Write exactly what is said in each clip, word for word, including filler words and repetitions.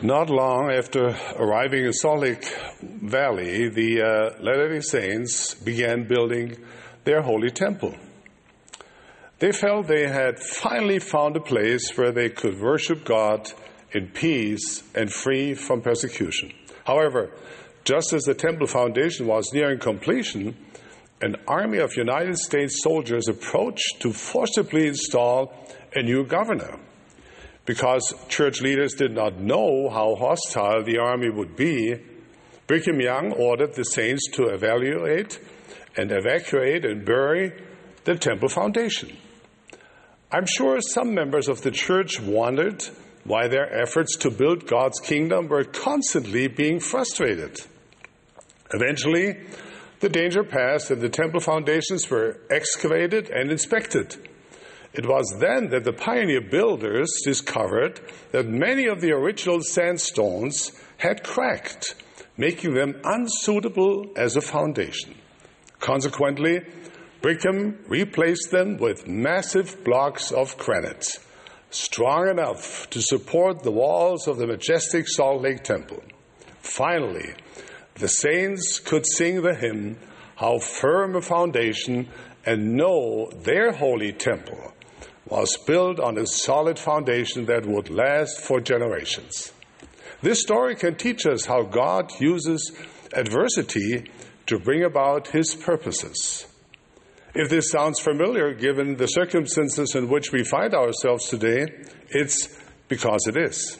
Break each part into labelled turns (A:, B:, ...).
A: Not long after arriving in Salt Lake Valley, the uh, Latter-day Saints began building their holy temple. They felt they had finally found a place where they could worship God in peace and free from persecution. However, just as the temple foundation was nearing completion, an army of United States soldiers approached to forcibly install a new governor. Because church leaders did not know how hostile the army would be, Brigham Young ordered the saints to evaluate and evacuate and bury the temple foundation. I'm sure some members of the church wondered why their efforts to build God's kingdom were constantly being frustrated. Eventually, the danger passed and the temple foundations were excavated and inspected. It was then that the pioneer builders discovered that many of the original sandstones had cracked, making them unsuitable as a foundation. Consequently, Brigham replaced them with massive blocks of granite, strong enough to support the walls of the majestic Salt Lake Temple. Finally, the saints could sing the hymn, "How Firm a Foundation," and know their holy temple was built on a solid foundation that would last for generations. This story can teach us how God uses adversity to bring about His purposes. If this sounds familiar, given the circumstances in which we find ourselves today, it's because it is.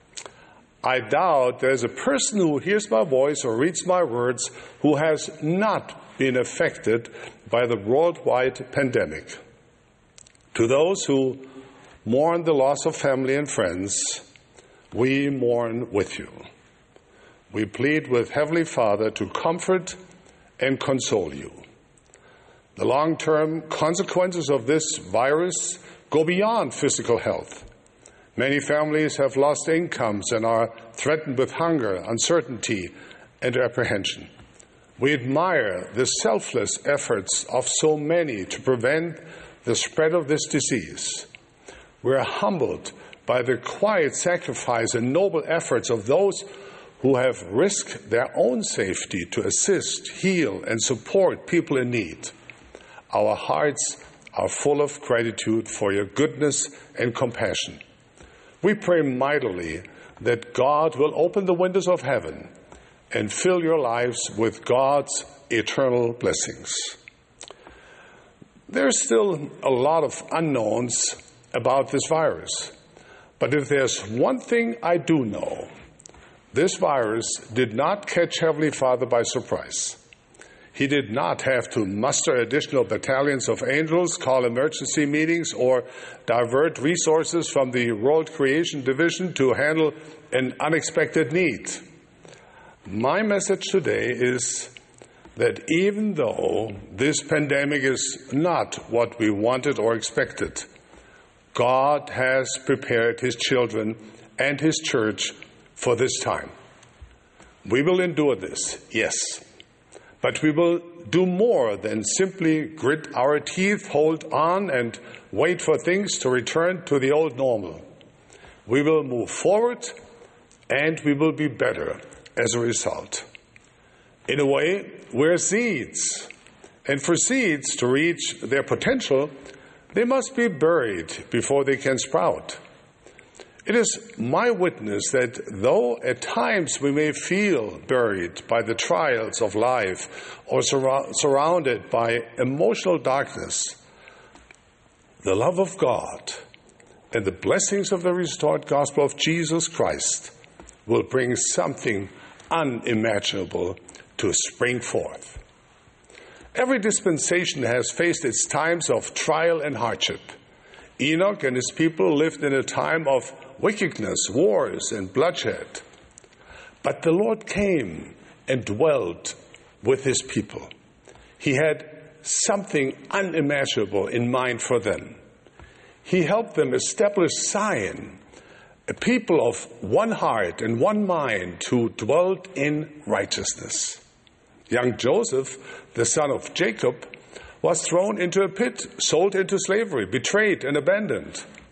A: I doubt there's a person who hears my voice or reads my words who has not been affected by the worldwide pandemic. To those who mourn the loss of family and friends, we mourn with you. We plead with Heavenly Father to comfort and console you. The long-term consequences of this virus go beyond physical health. Many families have lost incomes and are threatened with hunger, uncertainty, and apprehension. We admire the selfless efforts of so many to prevent the spread of this disease. We are humbled by the quiet sacrifice and noble efforts of those who have risked their own safety to assist, heal, and support people in need. Our hearts are full of gratitude for your goodness and compassion. We pray mightily that God will open the windows of heaven and fill your lives with God's eternal blessings. There's still a lot of unknowns about this virus. But if there's one thing I do know, this virus did not catch Heavenly Father by surprise. He did not have to muster additional battalions of angels, call emergency meetings, or divert resources from the World Creation Division to handle an unexpected need. My message today is that even though this pandemic is not what we wanted or expected, God has prepared His children and His church for this time. We will endure this, yes, but we will do more than simply grit our teeth, hold on, and wait for things to return to the old normal. We will move forward, and we will be better as a result. In a way, we're seeds, and for seeds to reach their potential, they must be buried before they can sprout. It is my witness that though at times we may feel buried by the trials of life or sur- surrounded by emotional darkness, the love of God and the blessings of the restored gospel of Jesus Christ will bring something unimaginable to spring forth. Every dispensation has faced its times of trial and hardship. Enoch and his people lived in a time of wickedness, wars, and bloodshed. But the Lord came and dwelt with His people. He had something unimaginable in mind for them. He helped them establish Zion, a people of one heart and one mind who dwelt in righteousness. Young Joseph, the son of Jacob, was thrown into a pit, sold into slavery, betrayed and abandoned.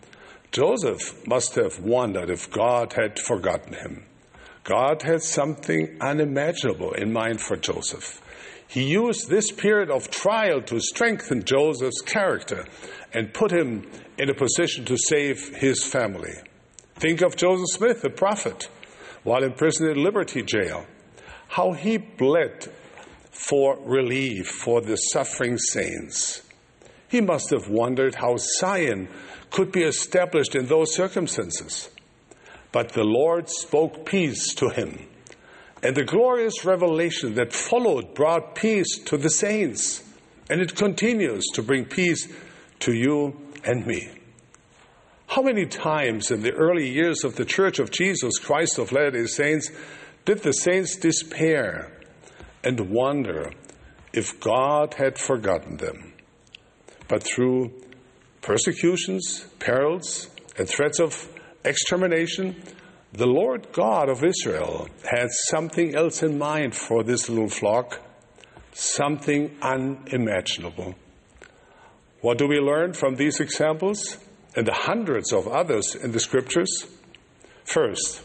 A: Joseph must have wondered if God had forgotten him. God had something unimaginable in mind for Joseph. He used this period of trial to strengthen Joseph's character and put him in a position to save his family. Think of Joseph Smith, the prophet, while imprisoned in Liberty Jail. How he bled for relief for the suffering saints. He must have wondered how Zion could be established in those circumstances. But the Lord spoke peace to him. And the glorious revelation that followed brought peace to the saints. And it continues to bring peace to you and me. How many times in the early years of the Church of Jesus Christ of Latter-day Saints did the saints despair and wonder if God had forgotten them? But through persecutions, perils, and threats of extermination, the Lord God of Israel had something else in mind for this little flock, something unimaginable. What do we learn from these examples and the hundreds of others in the Scriptures? First,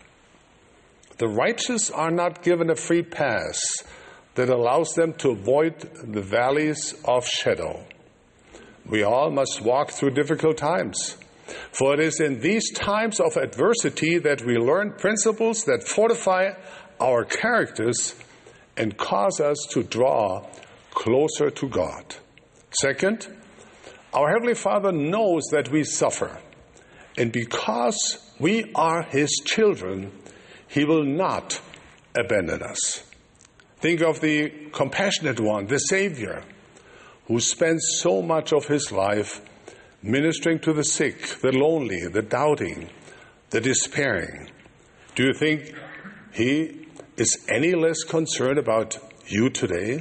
A: the righteous are not given a free pass that allows them to avoid the valleys of shadow. We all must walk through difficult times. For it is in these times of adversity that we learn principles that fortify our characters and cause us to draw closer to God. Second, our Heavenly Father knows that we suffer. And because we are His children, He will not abandon us. Think of the compassionate one, the Savior, who spends so much of His life ministering to the sick, the lonely, the doubting, the despairing. Do you think He is any less concerned about you today?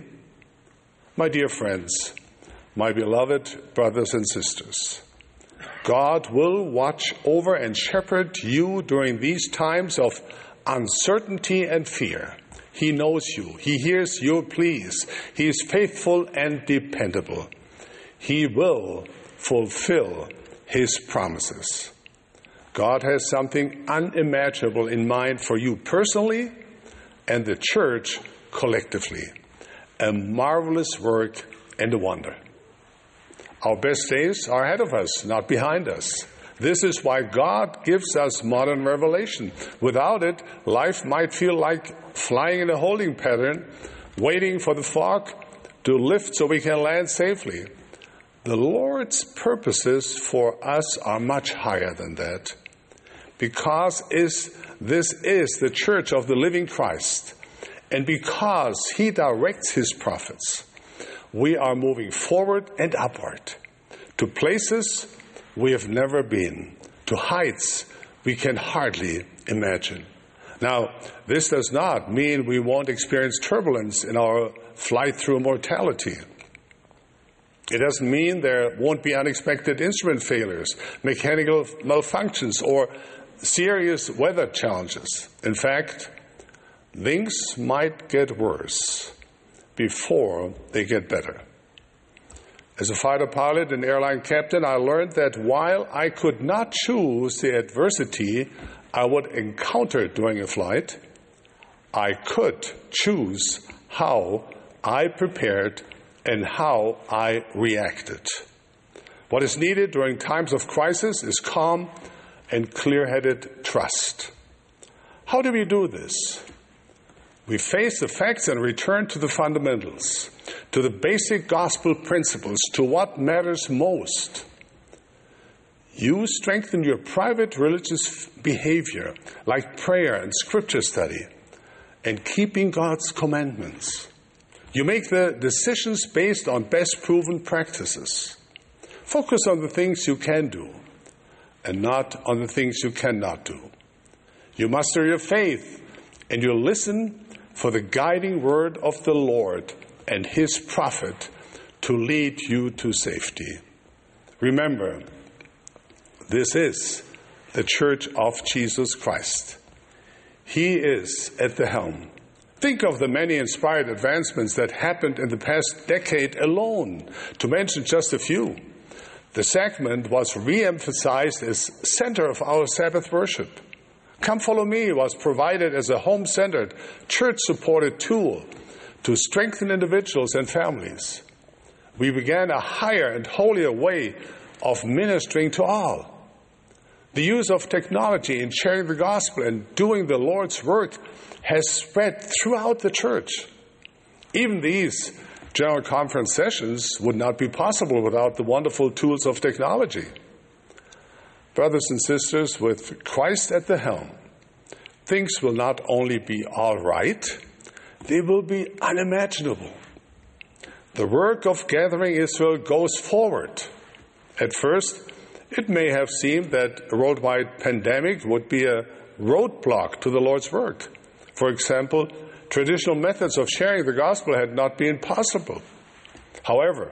A: My dear friends, my beloved brothers and sisters, God will watch over and shepherd you during these times of uncertainty and fear. He knows you. He hears your pleas. He is faithful and dependable. He will fulfill His promises. God has something unimaginable in mind for you personally and the church collectively. A marvelous work and a wonder. Our best days are ahead of us, not behind us. This is why God gives us modern revelation. Without it, life might feel like flying in a holding pattern, waiting for the fog to lift so we can land safely. The Lord's purposes for us are much higher than that. Because is, this is the church of the living Christ, and because He directs His prophets, we are moving forward and upward to places we have never been, to heights we can hardly imagine. Now, this does not mean we won't experience turbulence in our flight through mortality. It doesn't mean there won't be unexpected instrument failures, mechanical malfunctions, or serious weather challenges. In fact, things might get worse before they get better. As a fighter pilot and airline captain, I learned that while I could not choose the adversity I would encounter during a flight, I could choose how I prepared and how I reacted. What is needed during times of crisis is calm and clear-headed trust. How do we do this? We face the facts and return to the fundamentals, to the basic gospel principles, to what matters most. You strengthen your private religious behavior, like prayer and scripture study, and keeping God's commandments. You make the decisions based on best proven practices. Focus on the things you can do and not on the things you cannot do. You muster your faith and you listen for the guiding word of the Lord and His prophet to lead you to safety. Remember, this is the Church of Jesus Christ. He is at the helm. Think of the many inspired advancements that happened in the past decade alone, to mention just a few. The sacrament was re-emphasized as center of our Sabbath worship. Come Follow Me was provided as a home-centered, church-supported tool to strengthen individuals and families. We began a higher and holier way of ministering to all. The use of technology in sharing the gospel and doing the Lord's work has spread throughout the church. Even these General Conference sessions would not be possible without the wonderful tools of technology. Brothers and sisters, with Christ at the helm, things will not only be all right, they will be unimaginable. The work of gathering Israel goes forward. At first, it may have seemed that a worldwide pandemic would be a roadblock to the Lord's work. For example, traditional methods of sharing the gospel had not been possible. However,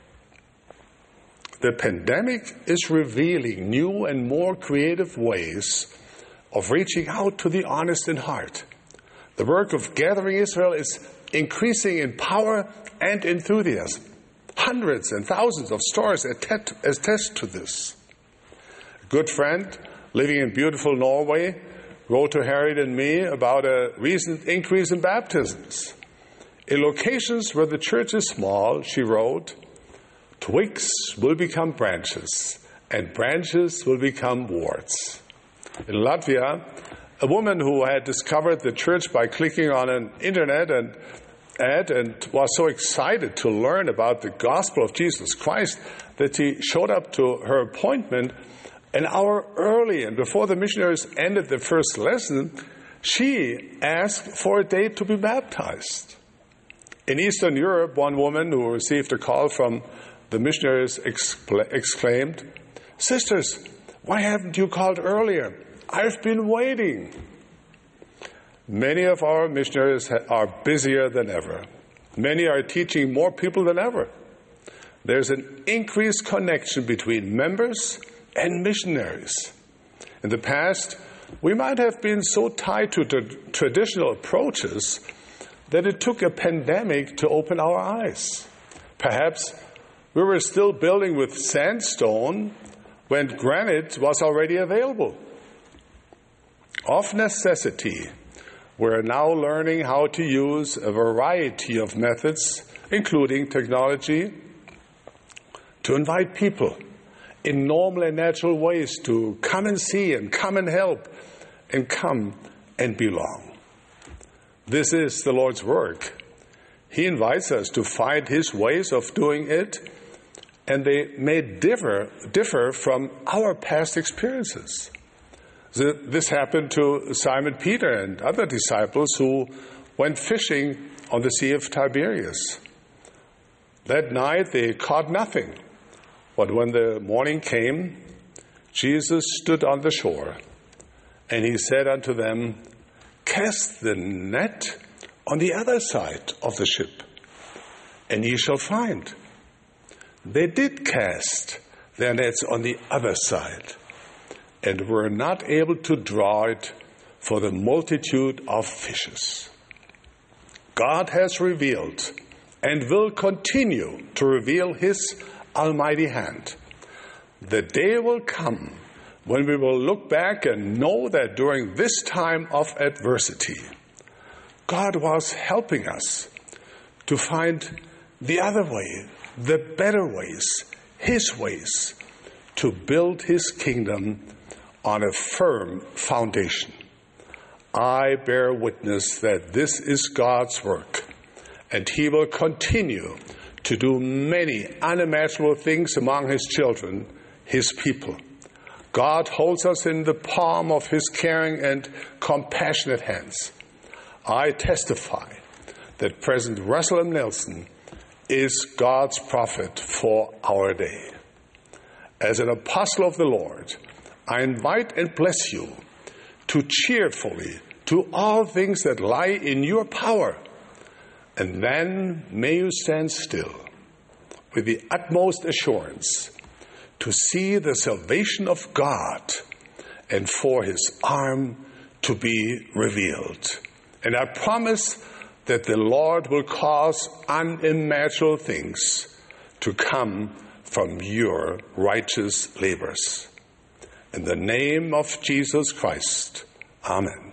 A: the pandemic is revealing new and more creative ways of reaching out to the honest in heart. The work of gathering Israel is increasing in power and enthusiasm. Hundreds and thousands of stories attest to this. A good friend living in beautiful Norway wrote to Harriet and me about a recent increase in baptisms. In locations where the church is small, she wrote, twigs will become branches, and branches will become warts. In Latvia, a woman who had discovered the church by clicking on an internet and ad and was so excited to learn about the gospel of Jesus Christ that she showed up to her appointment an hour early, and before the missionaries ended the first lesson, she asked for a date to be baptized. In Eastern Europe, one woman who received a call from the missionaries excla- exclaimed, "Sisters, why haven't you called earlier? I've been waiting." Many of our missionaries ha- are busier than ever. Many are teaching more people than ever. There's an increased connection between members and missionaries. In the past, we might have been so tied to the traditional approaches that it took a pandemic to open our eyes. Perhaps we were still building with sandstone when granite was already available. Of necessity, we're now learning how to use a variety of methods, including technology, to invite people in normal and natural ways to come and see and come and help and come and belong. This is the Lord's work. He invites us to find His ways of doing it, and they may differ, differ from our past experiences. This happened to Simon Peter and other disciples who went fishing on the Sea of Tiberias. That night they caught nothing. But when the morning came, Jesus stood on the shore, and He said unto them, "Cast the net on the other side of the ship, and ye shall find." They did cast their nets on the other side, and were not able to draw it for the multitude of fishes. God has revealed and will continue to reveal His almighty hand. The day will come when we will look back and know that during this time of adversity, God was helping us to find the other way, the better ways, His ways, to build His kingdom on a firm foundation. I bear witness that this is God's work, and He will continue to do many unimaginable things among His children, His people. God holds us in the palm of His caring and compassionate hands. I testify that President Russell M. Nelson is God's prophet for our day. As an apostle of the Lord, I invite and bless you to cheerfully do all things that lie in your power, and then may you stand still with the utmost assurance to see the salvation of God and for His arm to be revealed. And I promise that the Lord will cause unimaginable things to come from your righteous labors. In the name of Jesus Christ, amen.